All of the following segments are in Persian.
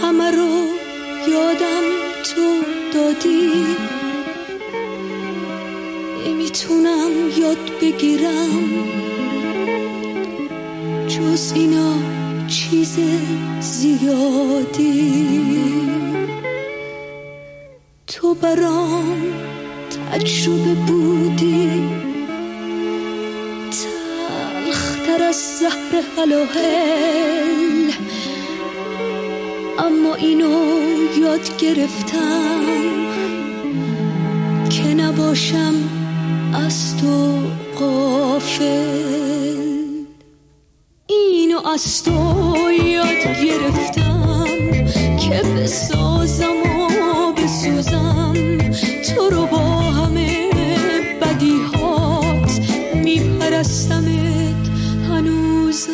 همه رو یادم تو دادی، نمیتونم یاد بگیرم جز اینا چیز زیادی. تو برام تجربه بودی، تلختر از زهر هلاهل، اما اینو یاد گرفتم که نباشم از تو غافل. اینو از تو یاد گرفتم که بسازم و بسوزم، تو رو با همه بدیهات میپرستمت هنوزم.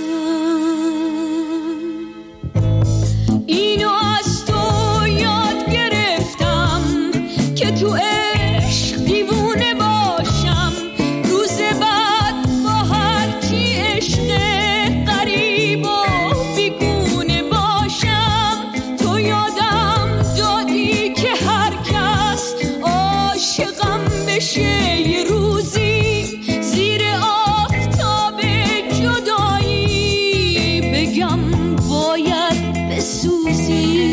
اینو از تو یاد گرفتم که تو عشق دیوونه باشم، روز بعد با هرچی عشق غریب و بیگونه باشم. تو یادم دادی که هر کس عاشقم بشه یه روزی، زیر آفتاب جدایی بگم باید بسوزی.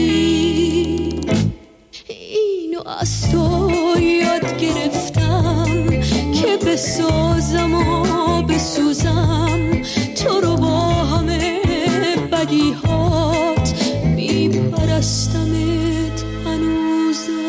اینو از تو یاد گرفتم که بسازم و بسوزم، تو رو با همه بدیهات میپرستمت هنوزم.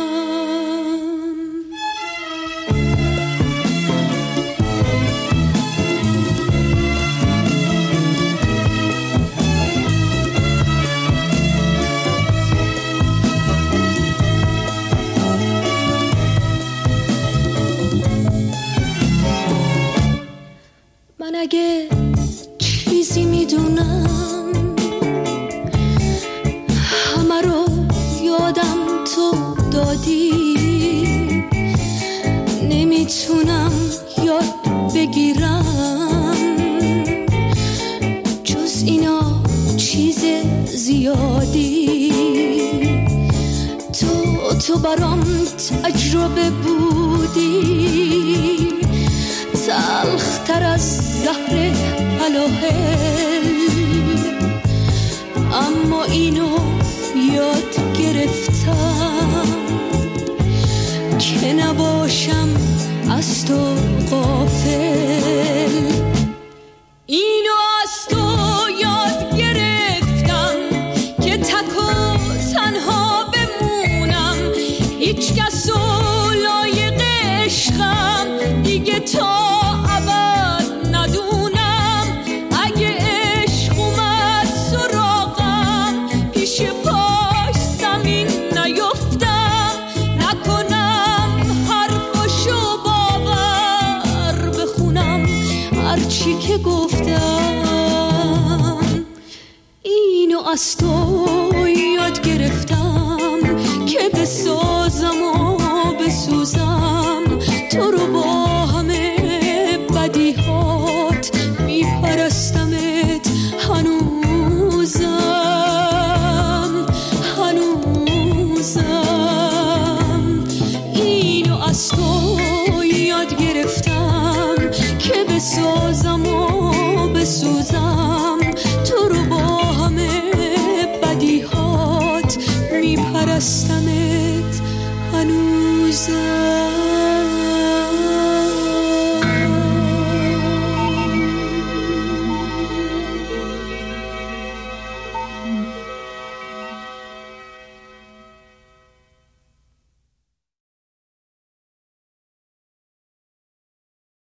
من اگه چیزی میدونم، همه رو یادم تو دادی، نمیتونم یاد بگیرم جز اینا چیز زیادی. تو برام تجربه بودی، تلختر از زهر هلاهل، اما اینو یاد گرفتم که نباشم از تو غافل. اینو از تو یاد گرفتم که تک و تنها بمونم، هیچ کس و لایق عشقم دیگه تا ابد ندونم. اگه عشق اومد سراغم، پیش پاش زمین نیفتم، نکنم حرفاشو باور بخونم هرچی که گفتم. اینو از تو یاد گرفتم که بسازم و بسوزم، تو رو با همه بدیهات میپرستمت هنوزم. اینو از تو یاد گرفتم که بسازم و بسوزم، تو رو با همه بدیهات میپرستمت